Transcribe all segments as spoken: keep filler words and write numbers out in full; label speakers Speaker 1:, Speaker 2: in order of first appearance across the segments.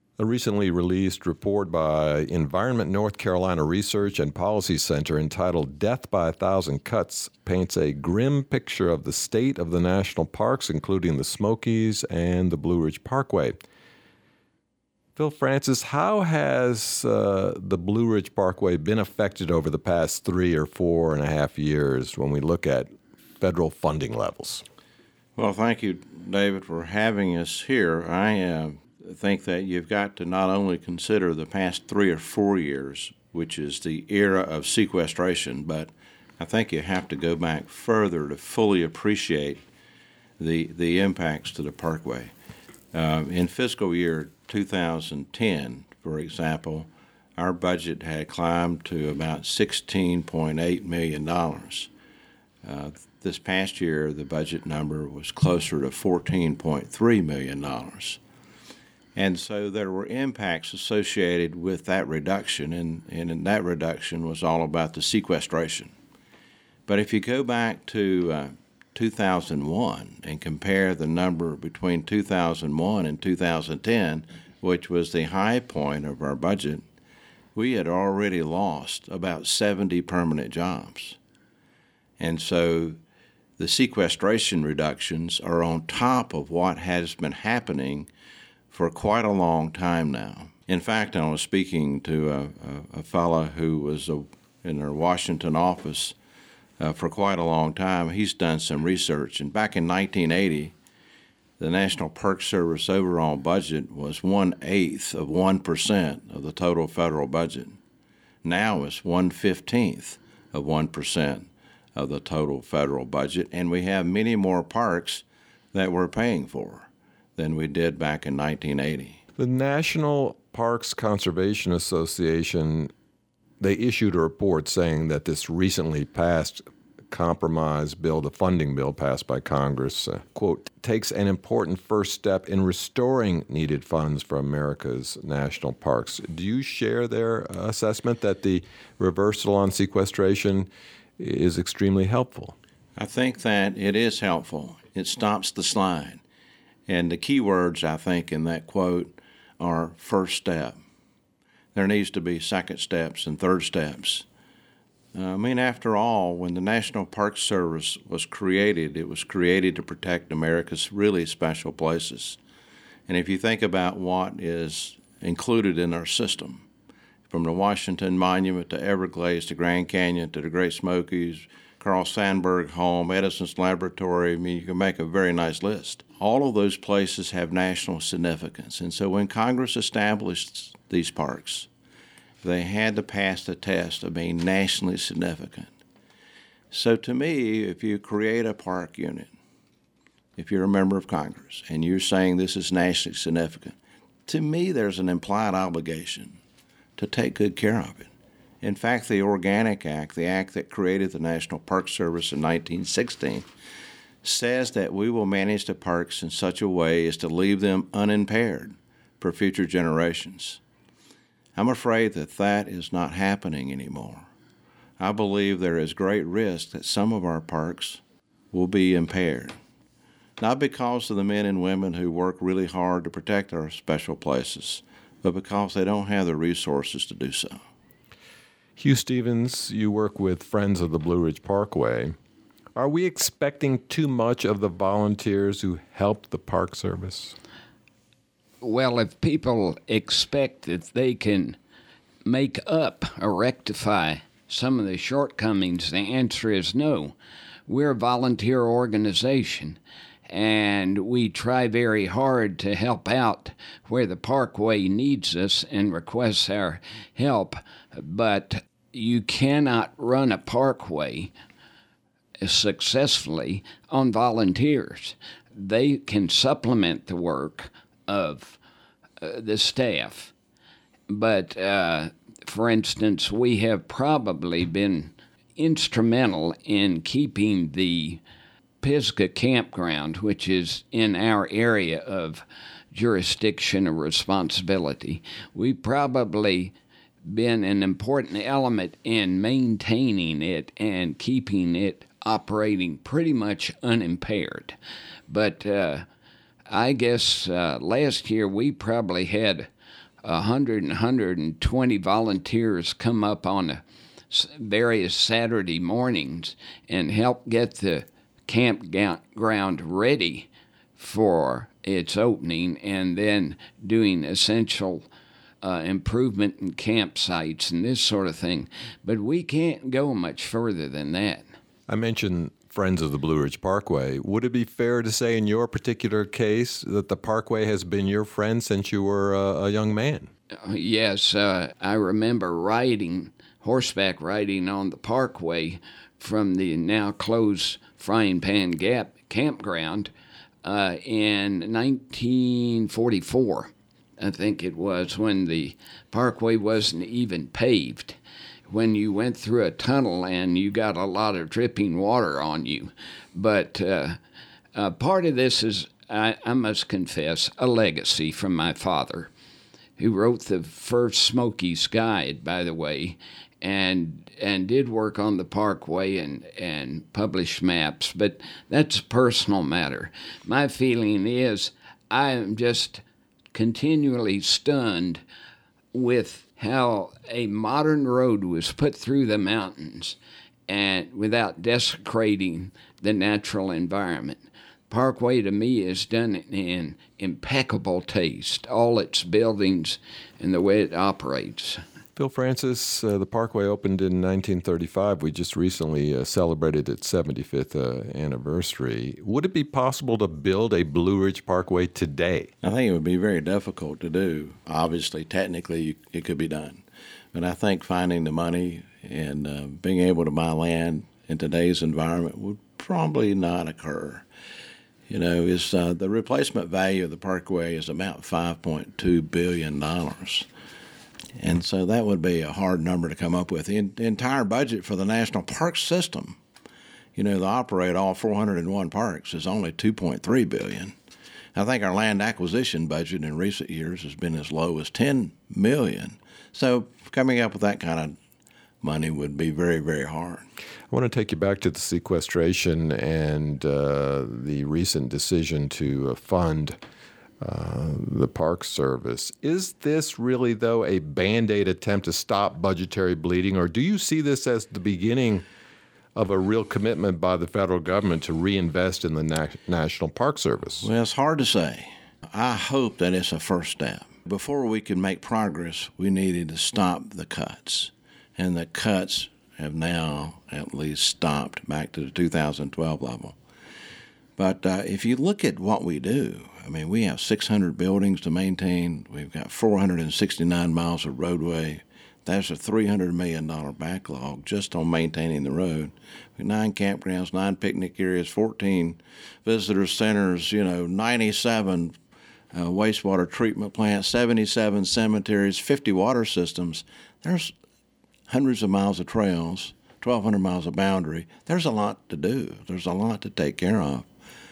Speaker 1: A recently released report by Environment North Carolina Research and Policy Center entitled Death by a Thousand Cuts paints a grim picture of the state of the national parks, including the Smokies and the Blue Ridge Parkway. Phil Francis, how has uh, the Blue Ridge Parkway been affected over the past three or four and a half years when we look at federal funding levels?
Speaker 2: Well, thank you, David, for having us here. I uh, think that you've got to not only consider the past three or four years, which is the era of sequestration, but I think you have to go back further to fully appreciate the the impacts to the Parkway. Uh, in fiscal year two thousand ten, for example, our budget had climbed to about sixteen point eight million dollars. Uh, this past year, the budget number was closer to fourteen point three million dollars. And so there were impacts associated with that reduction, and, and that reduction was all about the sequestration. But if you go back to uh, two thousand one and compare the number between two thousand one and two thousand ten, which was the high point of our budget, we had already lost about seventy permanent jobs. And so the sequestration reductions are on top of what has been happening for quite a long time now. In fact, I was speaking to a, a, a fellow who was a, in our Washington office uh, for quite a long time. He's done some research, and back in nineteen eighty, the National Park Service overall budget was one-eighth of one percent of the total federal budget. Now it's one-fifteenth of one percent of the total federal budget, and we have many more parks that we're paying for than we did back in nineteen eighty.
Speaker 1: The National Parks Conservation Association, they issued a report saying that this recently passed compromise bill, the funding bill passed by Congress, uh, quote, takes an important first step in restoring needed funds for America's national parks. Do you share their assessment that the reversal on sequestration is extremely helpful?
Speaker 2: I think that it is helpful. It stops the slide. And the key words, I think, in that quote are first step. There needs to be second steps and third steps. Uh, I mean, after all, when the National Park Service was created, it was created to protect America's really special places. And if you think about what is included in our system, from the Washington Monument to Everglades to Grand Canyon to the Great Smokies, Carl Sandburg Home, Edison's Laboratory, I mean, you can make a very nice list. All of those places have national significance. And so when Congress established these parks, they had to pass the test of being nationally significant. So to me, if you create a park unit, if you're a member of Congress and you're saying this is nationally significant, to me there's an implied obligation to take good care of it. In fact, the Organic Act, the act that created the National Park Service in nineteen sixteen, says that we will manage the parks in such a way as to leave them unimpaired for future generations. I'm afraid that that is not happening anymore. I believe there is great risk that some of our parks will be impaired, not because of the men and women who work really hard to protect our special places, but because they don't have the resources to do so.
Speaker 1: Hugh Stevens, you work with Friends of the Blue Ridge Parkway. Are we expecting too much of the volunteers who help the Park Service?
Speaker 3: Well, if people expect that they can make up or rectify some of the shortcomings, the answer is no. We're a volunteer organization, and we try very hard to help out where the Parkway needs us and requests our help, but you cannot run a parkway successfully on volunteers. They can supplement the work of uh, the staff. But, uh, for instance, we have probably been instrumental in keeping the Pisgah Campground, which is in our area of jurisdiction or responsibility. We've probably been an important element in maintaining it and keeping it operating pretty much unimpaired. But uh, I guess uh, last year we probably had one hundred and one hundred twenty volunteers come up on a, various Saturday mornings and help get the campground ready for its opening, and then doing essential uh, improvement in campsites and this sort of thing. But we can't go much further than that.
Speaker 1: I mentioned Friends of the Blue Ridge Parkway. Would it be fair to say in your particular case that the Parkway has been your friend since you were a, a young man?
Speaker 3: Uh, yes, uh, I remember riding, horseback riding on the Parkway from the now closed Frying Pan Gap campground uh, in nineteen forty-four, I think it was, when the Parkway wasn't even paved. When you went through a tunnel and you got a lot of dripping water on you. But uh, uh, part of this is, I, I must confess, a legacy from my father, who wrote the first Smokies Guide, by the way, and and did work on the Parkway and, and published maps. But that's a personal matter. My feeling is I am just continually stunned with how a modern road was put through the mountains and without desecrating the natural environment. Parkway to me is done in impeccable taste, all its buildings and the way it operates.
Speaker 1: Phil Francis, uh, the Parkway opened in nineteen thirty-five. We just recently uh, celebrated its seventy-fifth uh, anniversary. Would it be possible to build a Blue Ridge Parkway today?
Speaker 2: I think it would be very difficult to do. Obviously, technically, it could be done. But I think finding the money and uh, being able to buy land in today's environment would probably not occur. You know, it's, uh, the replacement value of the Parkway is about five point two billion dollars. And so that would be a hard number to come up with. The, the entire budget for the National Park System, you know, to operate all four hundred one parks, is only two point three billion dollars. I think our land acquisition budget in recent years has been as low as ten million dollars. So coming up with that kind of money would be very, very hard.
Speaker 1: I want to take you back to the sequestration and uh, the recent decision to uh, fund Uh, the Park Service. Is this really, though, a Band-Aid attempt to stop budgetary bleeding, or do you see this as the beginning of a real commitment by the federal government to reinvest in the Na- National Park Service?
Speaker 2: Well, it's hard to say. I hope that it's a first step. Before we could make progress, we needed to stop the cuts, and the cuts have now at least stopped back to the two thousand twelve level. But uh, if you look at what we do, I mean, we have six hundred buildings to maintain. We've got four hundred sixty-nine miles of roadway. That's a three hundred million dollars backlog just on maintaining the road. Nine campgrounds, nine picnic areas, fourteen visitor centers, you know, ninety-seven uh, wastewater treatment plants, seventy-seven cemeteries, fifty water systems. There's hundreds of miles of trails, twelve hundred miles of boundary. There's a lot to do. There's a lot to take care of.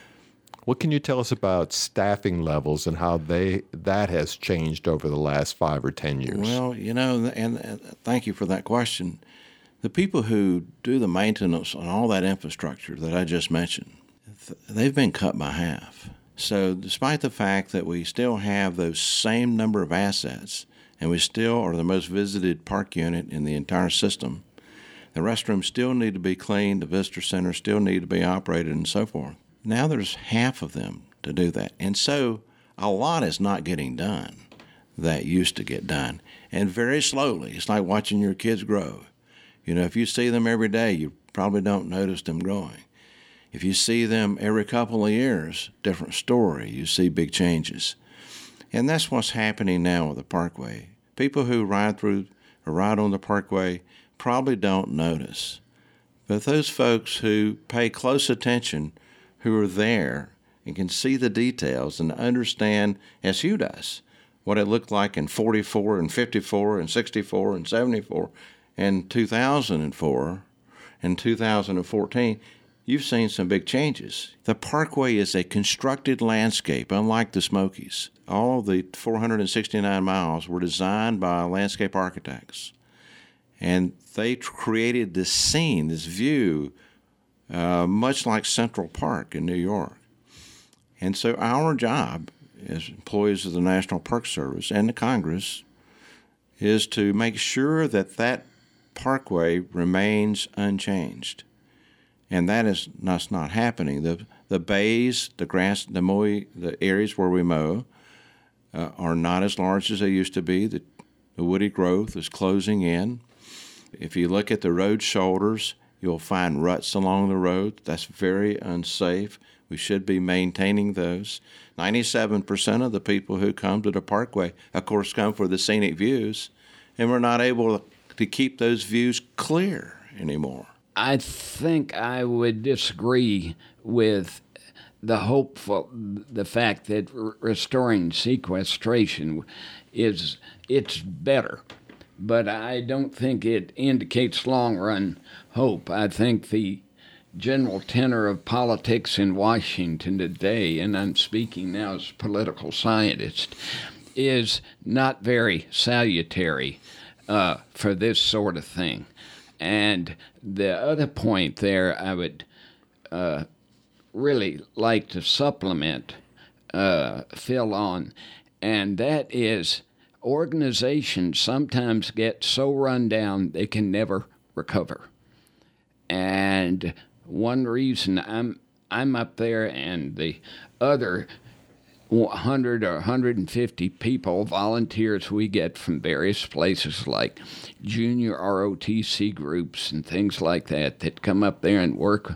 Speaker 1: What can you tell us about staffing levels and how they that has changed over the last five or ten years?
Speaker 2: Well, you know, and, and thank you for that question. The people who do the maintenance on all that infrastructure that I just mentioned, they've been cut by half. So despite the fact that we still have those same number of assets and we still are the most visited park unit in the entire system, the restrooms still need to be cleaned, the visitor centers still need to be operated, and so forth. Now there's half of them to do that. And so a lot is not getting done that used to get done. And very slowly. It's like watching your kids grow. You know, if you see them every day, you probably don't notice them growing. If you see them every couple of years, different story. You see big changes. And that's what's happening now with the Parkway. People who ride through or ride on the Parkway probably don't notice. But those folks who pay close attention, who are there and can see the details and understand, as Hugh does, what it looked like in forty-four and fifty-four and sixty-four and seventy-four and two thousand four and two thousand fourteen, you've seen some big changes. The Parkway is a constructed landscape, unlike the Smokies. All of the four hundred sixty-nine miles were designed by landscape architects. And they created this scene, this view, Uh, much like Central Park in New York. And so our job as employees of the National Park Service and the Congress is to make sure that that parkway remains unchanged. And that is that's not happening. The the bays, the grass, the mow, the areas where we mow uh, are not as large as they used to be. The, the woody growth is closing in. If you look at the road shoulders, you'll find ruts along the road. That's very unsafe. We should be maintaining those. ninety-seven percent of the people who come to the parkway, of course, come for the scenic views, and we're not able to keep those views clear anymore.
Speaker 3: I think I would disagree with the hopeful, the fact that r- restoring sequestration is, it's better. But I don't think it indicates long-run hope. I think the general tenor of politics in Washington today, and I'm speaking now as a political scientist, is not very salutary uh, for this sort of thing. And the other point there I would uh, really like to supplement uh, Phil on, and that is organizations sometimes get so run down they can never recover. And one reason I'm I'm up there and the other one hundred or one hundred fifty people, volunteers we get from various places like junior R O T C groups and things like that that come up there and work,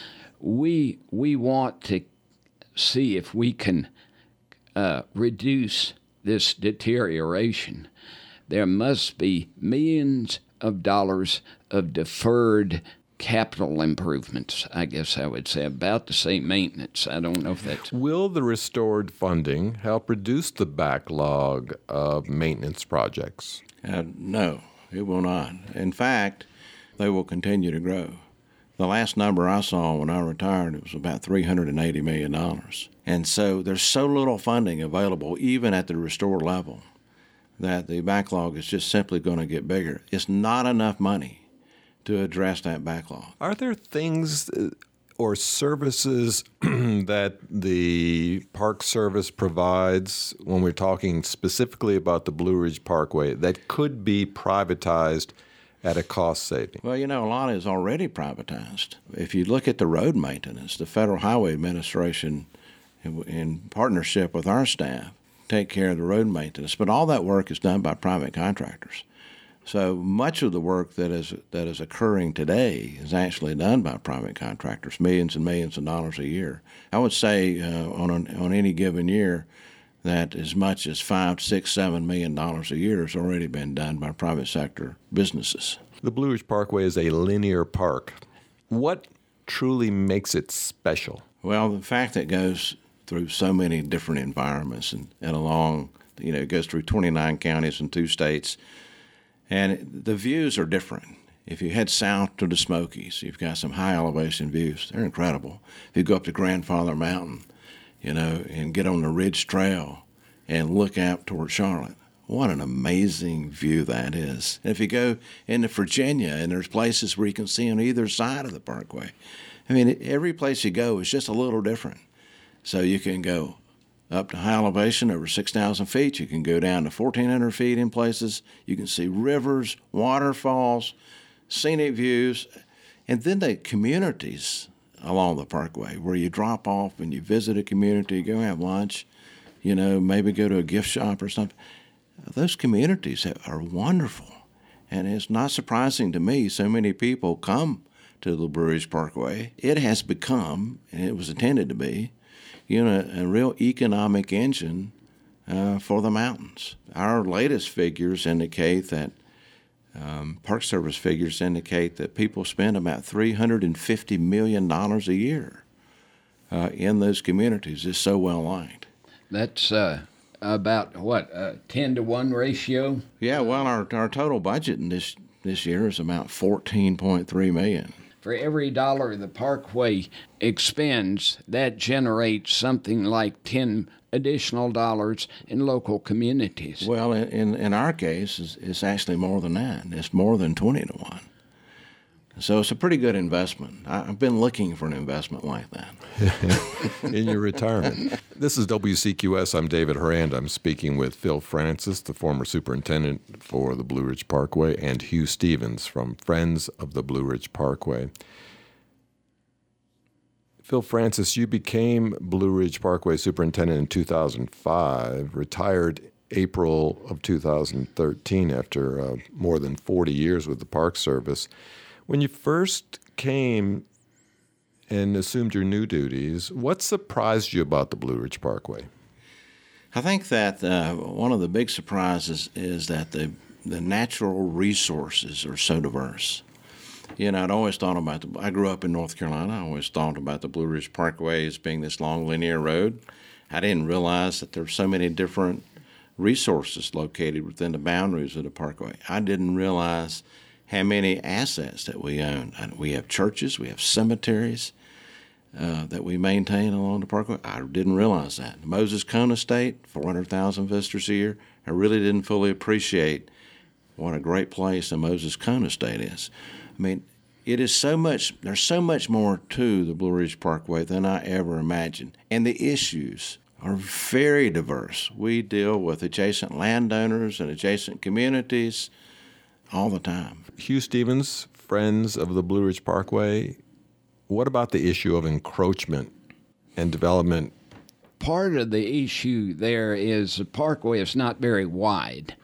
Speaker 3: we we want to see if we can uh, reduce this deterioration. There must be millions of dollars of deferred capital improvements, I guess I would say, about to say maintenance. I don't know if that's...
Speaker 1: Will the restored funding help reduce the backlog of maintenance projects?
Speaker 2: Uh, no, it will not. In fact, they will continue to grow. The last number I saw when I retired, it was about three hundred eighty million dollars. And so there's so little funding available, even at the restored level, that the backlog is just simply going to get bigger. It's not enough money to address that backlog.
Speaker 1: Are there things or services that the Park Service provides, when we're talking specifically about the Blue Ridge Parkway, that could be privatized at a cost saving?
Speaker 2: Well, you know, a lot is already privatized. If you look at the road maintenance, the Federal Highway Administration, in partnership with our staff, take care of the road maintenance. But all that work is done by private contractors. So much of the work that is that is occurring today is actually done by private contractors, millions and millions of dollars a year. I would say uh, on an, on any given year that as much as five, six, seven million dollars a year has already been done by private sector businesses.
Speaker 1: The Blue Ridge Parkway is a linear park. What truly makes it special?
Speaker 2: Well, the fact that it goes through so many different environments and, and along, you know, it goes through twenty-nine counties and two states. And the views are different. If you head south to the Smokies, you've got some high elevation views. They're incredible. If you go up to Grandfather Mountain, you know, and get on the Ridge Trail and look out toward Charlotte, what an amazing view that is. And if you go into Virginia, and there's places where you can see on either side of the parkway. I mean, every place you go is just a little different. So you can go up to high elevation over six thousand feet. You can go down to fourteen hundred feet in places. You can see rivers, waterfalls, scenic views, and then the communities along the parkway where you drop off and you visit a community, go have lunch, you know, maybe go to a gift shop or something. Those communities are wonderful. And it's not surprising to me so many people come to the Blue Ridge Parkway. It has become, and it was intended to be, you know, a real economic engine uh, for the mountains. Our latest figures indicate that, um, Park Service figures indicate that people spend about three hundred fifty million dollars a year uh, in those communities. It's so well lined.
Speaker 3: That's uh, about, what, a ten to one ratio?
Speaker 2: Yeah, well, our, our total budget in this, this year is about fourteen point three million dollars.
Speaker 3: For every dollar the Parkway expends, that generates something like ten additional dollars in local communities.
Speaker 2: Well, in, in our case, it's, it's actually more than that. It's more than twenty to one. So it's a pretty good investment. I've been looking for an investment like that.
Speaker 1: In your retirement. This is W C Q S. I'm David Horand. I'm speaking with Phil Francis, the former superintendent for the Blue Ridge Parkway, and Hugh Stevens from Friends of the Blue Ridge Parkway. Phil Francis, you became Blue Ridge Parkway superintendent in two thousand five, retired April of two thousand thirteen after uh, more than forty years with the Park Service. When you first came and assumed your new duties, what surprised you about the Blue Ridge Parkway?
Speaker 2: I think that uh, one of the big surprises is that the the natural resources are so diverse. You know, I'd always thought about the, I grew up in North Carolina. I always thought about the Blue Ridge Parkway as being this long linear road. I didn't realize that there were so many different resources located within the boundaries of the parkway. I didn't realize how many assets that we own. We have churches, we have cemeteries uh, that we maintain along the parkway. I didn't realize that. The Moses Cone Estate, four hundred thousand visitors a year. I really didn't fully appreciate what a great place the Moses Cone Estate is. I mean, it is so much, there's so much more to the Blue Ridge Parkway than I ever imagined. And the issues are very diverse. We deal with adjacent landowners and adjacent communities all the time.
Speaker 1: Hugh Stevens, Friends of the Blue Ridge Parkway, what about the issue of encroachment and development?
Speaker 3: Part of the issue there is the parkway is not very wide.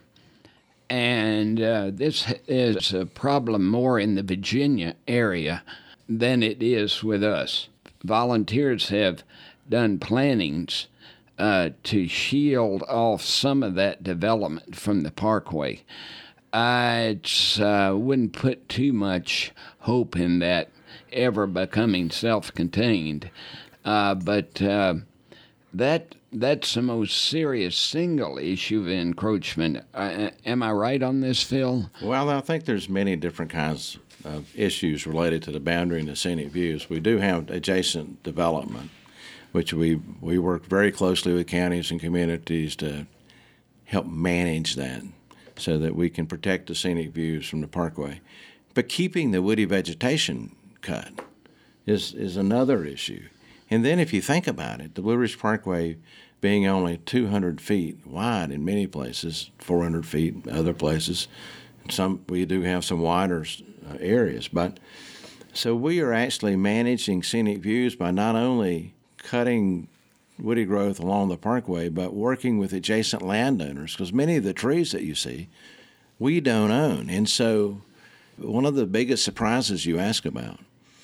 Speaker 3: And uh, this is a problem more in the Virginia area than it is with us. Volunteers have done plannings uh, to shield off some of that development from the parkway. I uh, wouldn't put too much hope in that ever becoming self-contained, uh, but uh, that that's the most serious single issue of encroachment. Uh, am I right on this, Phil?
Speaker 2: Well, I think there's many different kinds of issues related to the boundary and the scenic views. We do have adjacent development, which we we work very closely with counties and communities to help manage that, so that we can protect the scenic views from the parkway. But keeping the woody vegetation cut is is another issue. And then if you think about it, the Blue Ridge Parkway being only two hundred feet wide in many places, four hundred feet in other places, some we do have some wider uh, areas. But so we are actually managing scenic views by not only cutting woody growth along the parkway, but working with adjacent landowners, because many of the trees that you see, we don't own. And so one of the biggest surprises you ask about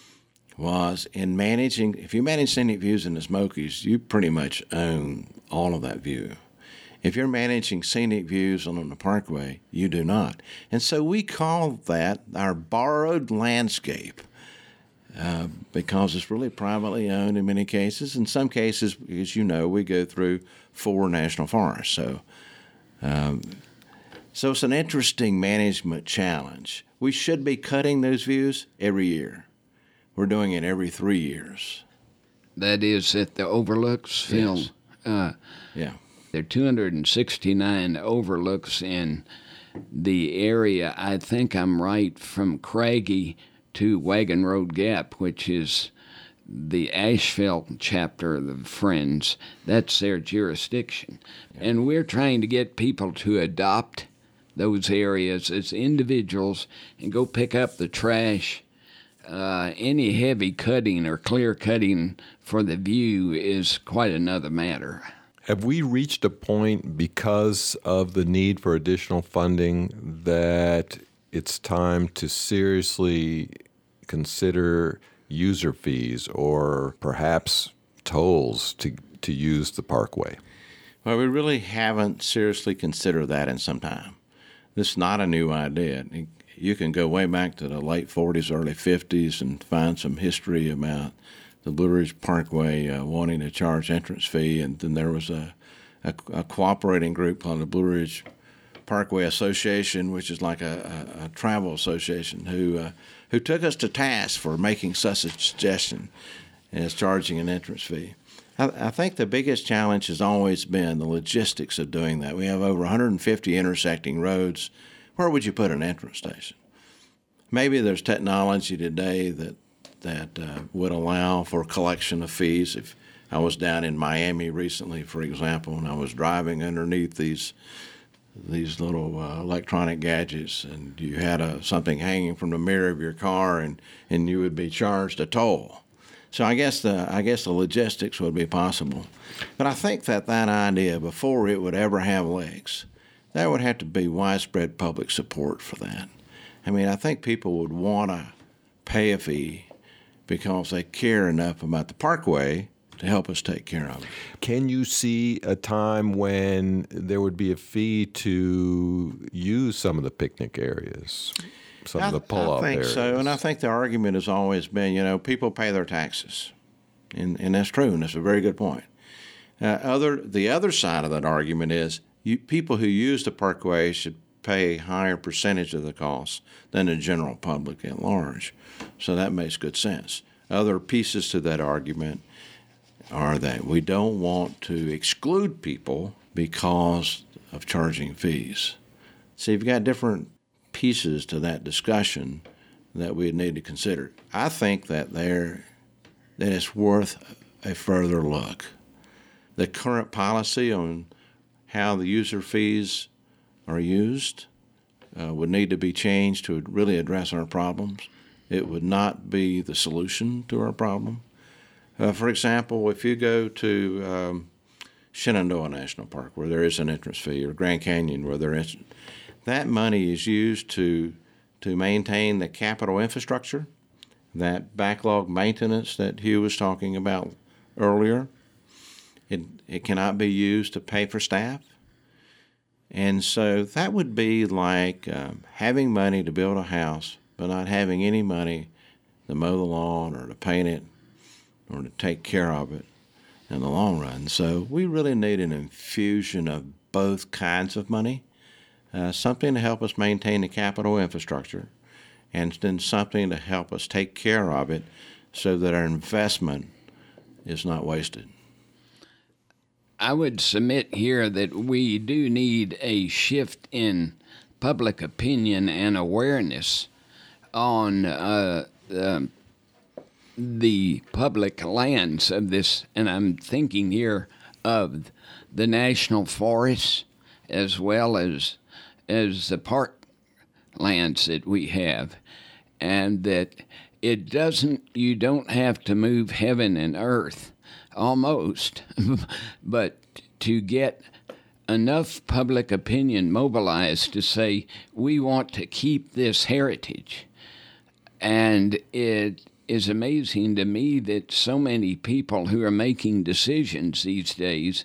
Speaker 2: was in managing, if you manage scenic views in the Smokies, you pretty much own all of that view. If you're managing scenic views on the parkway, you do not. And so we call that our borrowed landscape. Uh, because it's really privately owned in many cases. In some cases, as you know, we go through four national forests. So, um, so it's an interesting management challenge. We should be cutting those views every year. We're doing it every three years.
Speaker 3: That is at the overlooks, Phil?
Speaker 2: Yes.
Speaker 3: Uh,
Speaker 2: yeah.
Speaker 3: There are two hundred sixty-nine overlooks in the area. I think I'm right, from Craigie to Wagon Road Gap, which is the Asheville chapter of the Friends. That's their jurisdiction. Yeah. And we're trying to get people to adopt those areas as individuals and go pick up the trash. Uh, any heavy cutting or clear cutting for the view is quite another matter.
Speaker 1: Have we reached a point, because of the need for additional funding, that it's time to seriously consider user fees or perhaps tolls to to use the parkway?
Speaker 2: Well, we really haven't seriously considered that in some time. This is not a new idea. You can go way back to the late forties, early fifties and find some history about the Blue Ridge Parkway uh, wanting to charge entrance fee, and then there was a, a, a cooperating group called the Blue Ridge Parkway Association, which is like a, a, a travel association, who uh, who took us to task for making such a suggestion as charging an entrance fee. I, I think the biggest challenge has always been the logistics of doing that. We have over one hundred fifty intersecting roads. Where would you put an entrance station? maybe there's technology today that that uh, would allow for collection of fees. If I was down in Miami recently, for example, and I was driving underneath these these little uh, electronic gadgets, and you had a, something hanging from the mirror of your car, and, and you would be charged a toll. So I guess the I guess the logistics would be possible, but I think that that idea, before it would ever have legs, there would have to be widespread public support for that. I mean, I think people would want to pay a fee because they care enough about the parkway to help us take care of it.
Speaker 1: Can you see a time when there would be a fee to use some of the picnic areas, some
Speaker 2: I,
Speaker 1: of the pull-off
Speaker 2: I think
Speaker 1: areas?
Speaker 2: so, and I think the argument has always been, you know, people pay their taxes, and, and that's true, and that's a very good point. Uh, other the other side of that argument is you, people who use the parkway should pay a higher percentage of the cost than the general public at large. So that makes good sense. Other pieces to that argument are that we don't want to exclude people because of charging fees. So you've got different pieces to that discussion that we need to consider. I think that there that it's worth a further look. The current policy on how the user fees are used uh, would need to be changed to really address our problems. It would not be the solution to our problem. Uh, for example, if you go to um, Shenandoah National Park, where there is an entrance fee, or Grand Canyon, where there is, that money is used to to maintain the capital infrastructure, that backlog maintenance that Hugh was talking about earlier. It it cannot be used to pay for staff. And so that would be like um, having money to build a house, but not having any money to mow the lawn or to paint it or to take care of it in the long run. So we really need an infusion of both kinds of money, uh, something to help us maintain the capital infrastructure, and then something to help us take care of it so that our investment is not wasted.
Speaker 3: I would submit here that we do need a shift in public opinion and awareness on uh, um, the public lands of this, and I'm thinking here of the national forests as well as as the park lands that we have, and that it doesn't, you don't have to move heaven and earth, almost, but to get enough public opinion mobilized to say, we want to keep this heritage. And it is amazing to me that so many people who are making decisions these days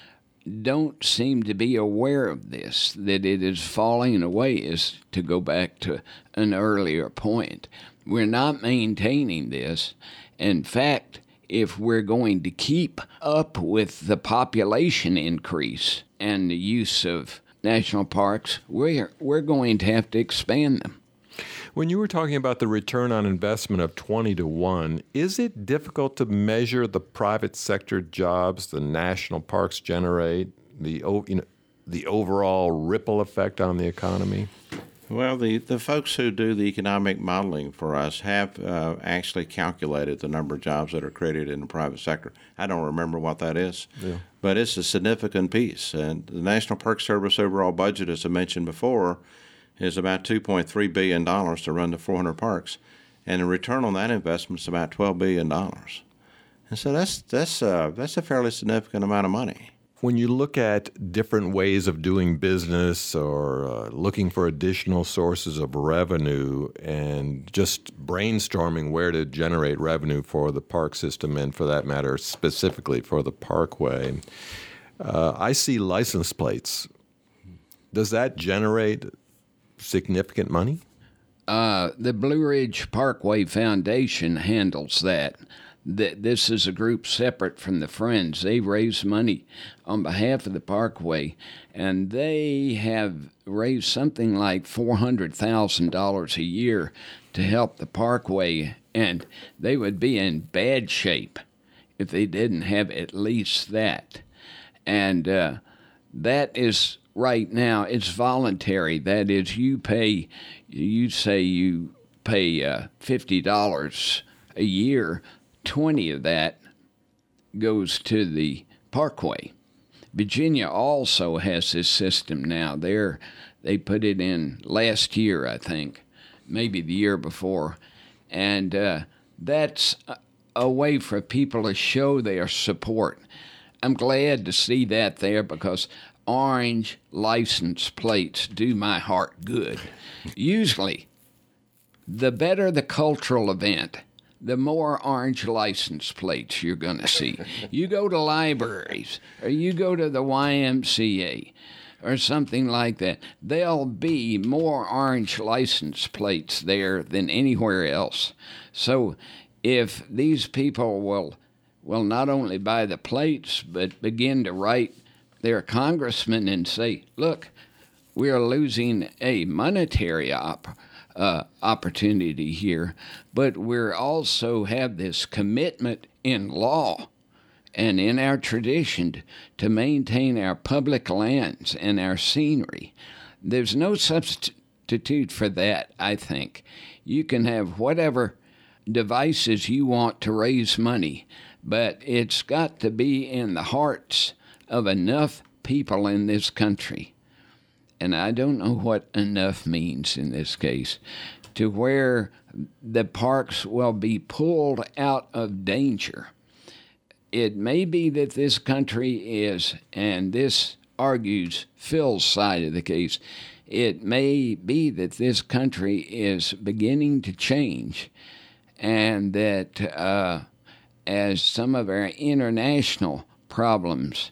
Speaker 3: don't seem to be aware of this, that it is falling away, is to go back to an earlier point. We're not maintaining this. In fact, if we're going to keep up with the population increase and the use of national parks, we're, we're going to have to expand them.
Speaker 1: When you were talking about the return on investment of twenty to one, is it difficult to measure the private sector jobs the national parks generate, the you know, the overall ripple effect on the economy?
Speaker 2: Well, the, the folks who do the economic modeling for us have uh, actually calculated the number of jobs that are created in the private sector. I don't remember what that is, yeah. But it's a significant piece. And the National Park Service overall budget, as I mentioned before, is about two point three billion dollars to run the four hundred parks, and the return on that investment is about twelve billion dollars. And so that's that's uh, that's a fairly significant amount of money.
Speaker 1: When you look at different ways of doing business or uh, looking for additional sources of revenue and just brainstorming where to generate revenue for the park system and, for that matter, specifically for the parkway, uh, I see license plates. Does that generate significant money?
Speaker 3: Uh, the Blue Ridge Parkway Foundation handles that. This is a group separate from the Friends. They raise money on behalf of the Parkway, and they have raised something like four hundred thousand dollars a year to help the Parkway, and they would be in bad shape if they didn't have at least that. And uh, that is, right now, it's voluntary. That is, you pay, you say you pay uh, fifty dollars a year, twenty of that goes to the Parkway. Virginia also has this system now. They're, they put it in last year, I think, maybe the year before. And uh, that's a, a way for people to show their support. I'm glad to see that there because orange license plates do my heart good. Usually, the better the cultural event, the more orange license plates you're going to see. You go to libraries, or you go to the Y M C A, or something like that, there'll be more orange license plates there than anywhere else. So if these people will, will not only buy the plates, but begin to write their congressman and say, look, we're losing a monetary op- uh, opportunity here, but we also have this commitment in law and in our tradition to maintain our public lands and our scenery. There's no substitute for that, I think. You can have whatever devices you want to raise money, but it's got to be in the hearts of enough people in this country, and I don't know what enough means in this case, to where the parks will be pulled out of danger. It may be that this country is, and this argues Phil's side of the case, it may be that this country is beginning to change, and that uh, as some of our international problems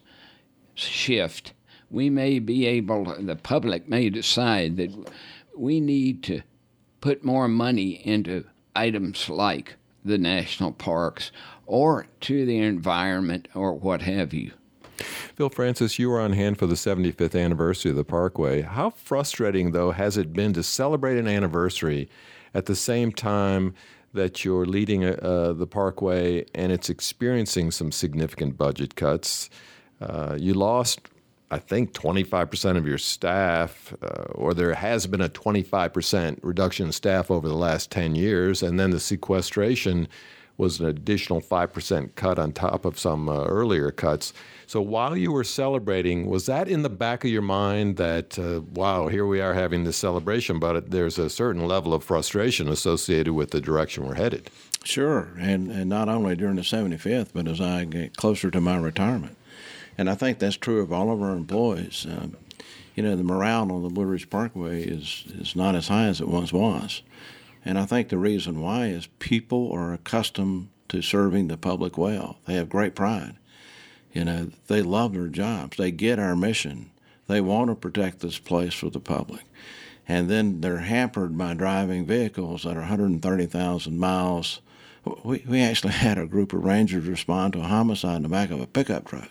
Speaker 3: shift, we may be able, the public may decide that we need to put more money into items like the national parks or to the environment or what have you.
Speaker 1: Phil Francis, you were on hand for the seventy-fifth anniversary of the Parkway. How frustrating, though, has it been to celebrate an anniversary at the same time that you're leading uh, the Parkway and it's experiencing some significant budget cuts? Uh, you lost, I think, twenty-five percent of your staff, uh, or there has been a twenty-five percent reduction in staff over the last ten years, and then the sequestration was an additional five percent cut on top of some uh, earlier cuts. So while you were celebrating, was that in the back of your mind that, uh, wow, here we are having this celebration, but it, there's a certain level of frustration associated with the direction we're headed?
Speaker 2: Sure, and, and not only during the seventy-fifth, but as I get closer to my retirement. And I think that's true of all of our employees. Um, you know, the morale on the Blue Ridge Parkway is, is not as high as it once was. And I think the reason why is people are accustomed to serving the public well. They have great pride. You know, they love their jobs. They get our mission. They want to protect this place for the public. And then they're hampered by driving vehicles that are one hundred thirty thousand miles. We, we actually had a group of Rangers respond to a homicide in the back of a pickup truck.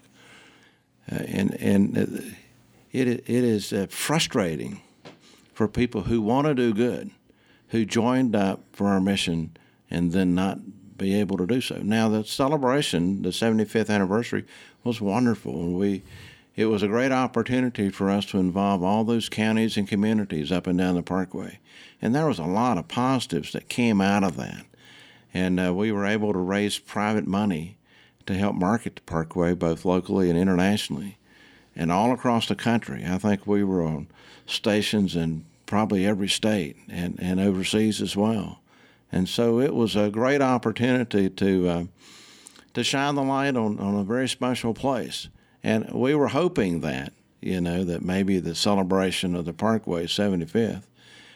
Speaker 2: Uh, and and it it is uh, frustrating for people who want to do good, who joined up for our mission, and then not be able to do so. Now, the celebration, the seventy-fifth anniversary, was wonderful. We, it was a great opportunity for us to involve all those counties and communities up and down the Parkway, and there was a lot of positives that came out of that. And uh, we were able to raise private money to help market the Parkway, both locally and internationally, and all across the country. I think we were on stations in probably every state and, and overseas as well. And so it was a great opportunity to uh, to shine the light on, on a very special place. And we were hoping that, you know, that maybe the celebration of the Parkway seventy-fifth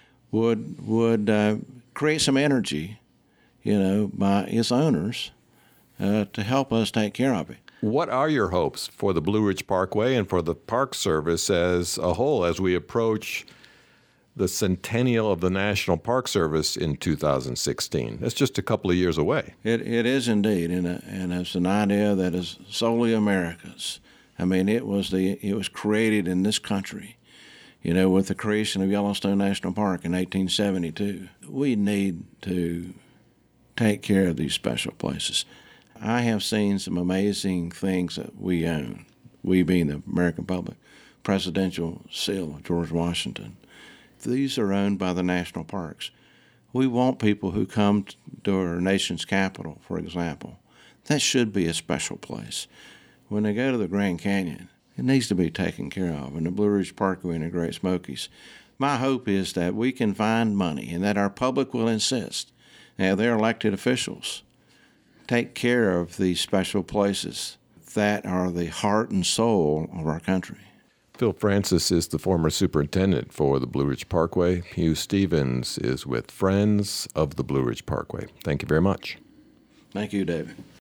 Speaker 2: would, would uh, create some energy, you know, by its owners, Uh, to help us take care of it.
Speaker 1: What are your hopes for the Blue Ridge Parkway and for the Park Service as a whole as we approach the centennial of the National Park Service in two thousand sixteen? That's just a couple of years away.
Speaker 2: It It is indeed, and, a, and it's an idea that is solely America's. I mean, it was the it was created in this country, you know, with the creation of Yellowstone National Park in eighteen seventy-two. We need to take care of these special places. I have seen some amazing things that we own, we being the American public. Presidential seal of George Washington. These are owned by the national parks. We want people who come to our nation's capital, for example. That should be a special place. When they go to the Grand Canyon, it needs to be taken care of, and the Blue Ridge Parkway and the Great Smokies. My hope is that we can find money and that our public will insist. Now, their elected officials take care of these special places that are the heart and soul of our country.
Speaker 1: Phil Francis is the former superintendent for the Blue Ridge Parkway. Hugh Stevens is with Friends of the Blue Ridge Parkway. Thank you very much.
Speaker 2: Thank you, David.